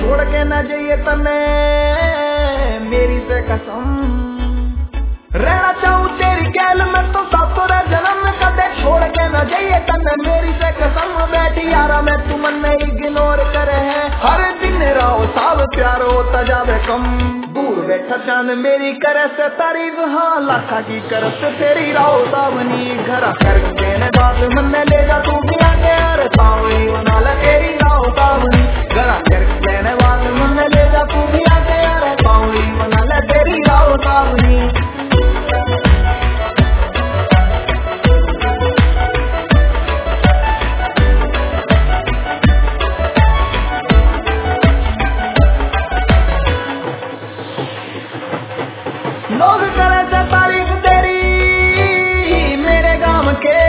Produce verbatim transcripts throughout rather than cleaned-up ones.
छोड़ के न जाइए तने मेरी से कसम, रहना चाहूँ तेरी गैल में तो सातों जन्म, कदे छोड़ के न जाइए तने मेरी से कसम। बैठी यारा मैं तू मन में इग्नोर करे है, हर दिन रहो साव प्यार होता जावे कम। दूर बैठा चांद मेरी करे से तारीफ, हाँ लाखा की करत तेरी राहो सावनी। घर करके ने बात मन में ले जा तू भी आके यार सावनी बना ले तेरी राहो सावनी। घर करके ने बात मन में ले जा तू भी आके यार सावनी बना ले तेरी राहो सावनी। लोग करे से तारीफ तेरी मेरे गांव के,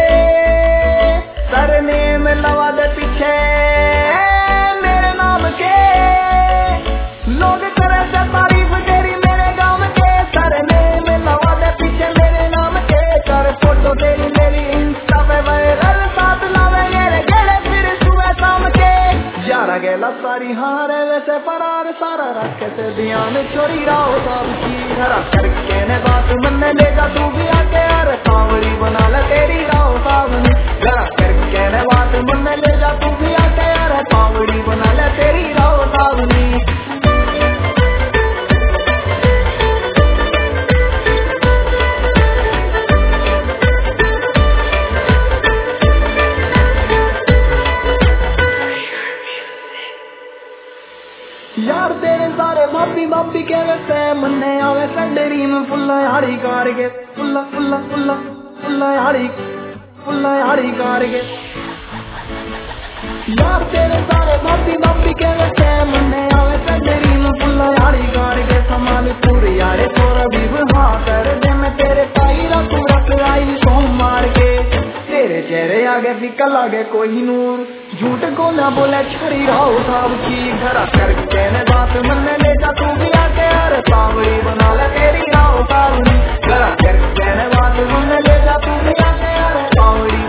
सरने में लवा दे पीछे मेरे नाम के। लोग करे से तारीफ तेरी मेरे गांव के, सरने में लवा दे पीछे मेरे नाम के। कर फोटो तेरी मेरी इंस्टा पे वायरल, साथ लावे मेरे गेले फिर सुबह शाम के। यारा गेला सारी हारे वैसे फरार, सारा रखे से ध्यान चोरी राहो सब की। घर करके ने बात मन में ले जा तू भी आके यार सावरी बना ले तेरी राहो सावनी। घर करके ने बात मन में ले जा तू भी आके यार सावरी बना ले तेरी राहो सावनी। यार तेरे सारे भाभी भाभी के वैसे मन्ने आवे संडरी में फुल्ला यारी कार के, फुल्ला फुल्ला फुल्ला फुल्ला यारी फुल्ला यारी कार के। यार तेरे सारे भाभी भाभी के वैसे मन्ने आवे संडरी में फुल्ला यारी कार के। संभाल पूरी यारे थोड़ा भी हाँ कर दे मैं तेरे ताईरा तू रख आई सोम मार के। तेरे चेहरे आगे फिकल आगे कोई नूर, झूठ को ना बोले छरी राहो साहब की। घर करके ने बात मन में ले जा तू भी आके यार सावरी बना ले तेरी राहो सावनी। घर करके ने बात मन में ले जा तू भी आके यार सावरी